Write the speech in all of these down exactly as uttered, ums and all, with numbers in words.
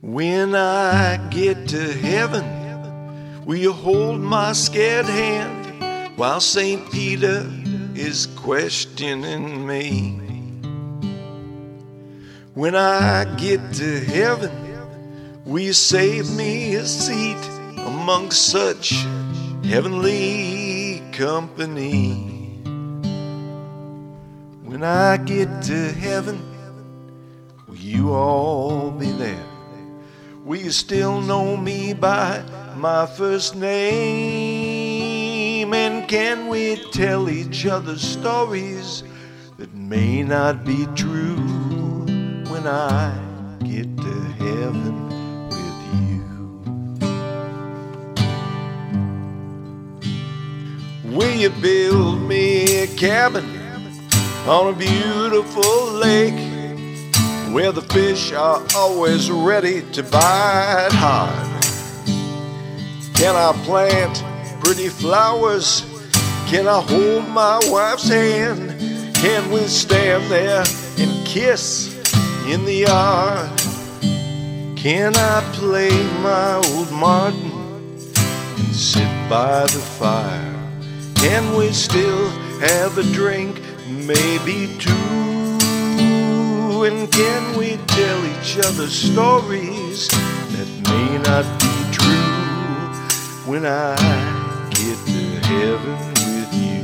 When I get to heaven, will you hold my scared hand while Saint Peter is questioning me? When I get to heaven, will you save me a seat amongst such heavenly company? When I get to heaven, will you all be there? Will you still know me by my first name? And can we tell each other stories that may not be true when I get to heaven with you? Will you build me a cabin on a beautiful lake where the fish are always ready to bite hard? Can I plant pretty flowers? Can I hold my wife's hand? Can we stand there and kiss in the yard? Can I play my old Martin and sit by the fire? Can we still have a drink, maybe two? And can we tell each other stories that may not be true when I get to heaven with you?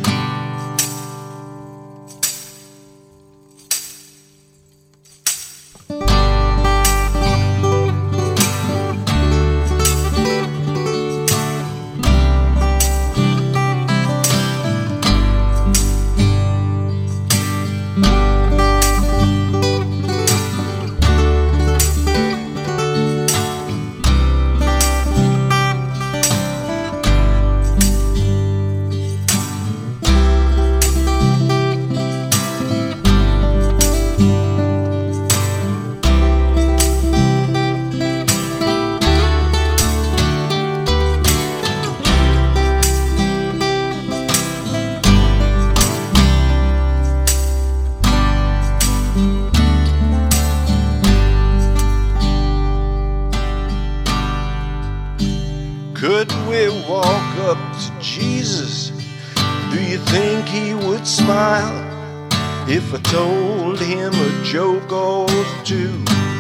Could we walk up to Jesus? Do you think he would smile if I told him a joke or two?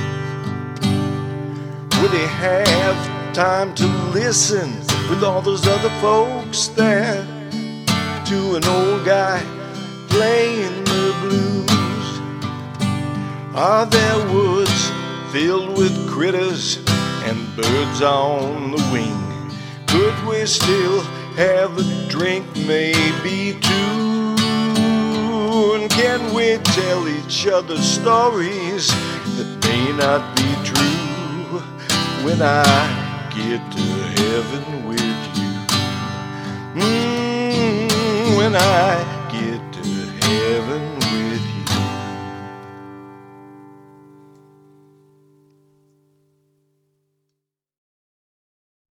Would he have time to listen with all those other folks there to an old guy playing the blues? Are there woods filled with critters and birds on the wing? Could we still have a drink, maybe two? And can we tell each other stories that may not be true when I get to heaven with you? Mm, when I get to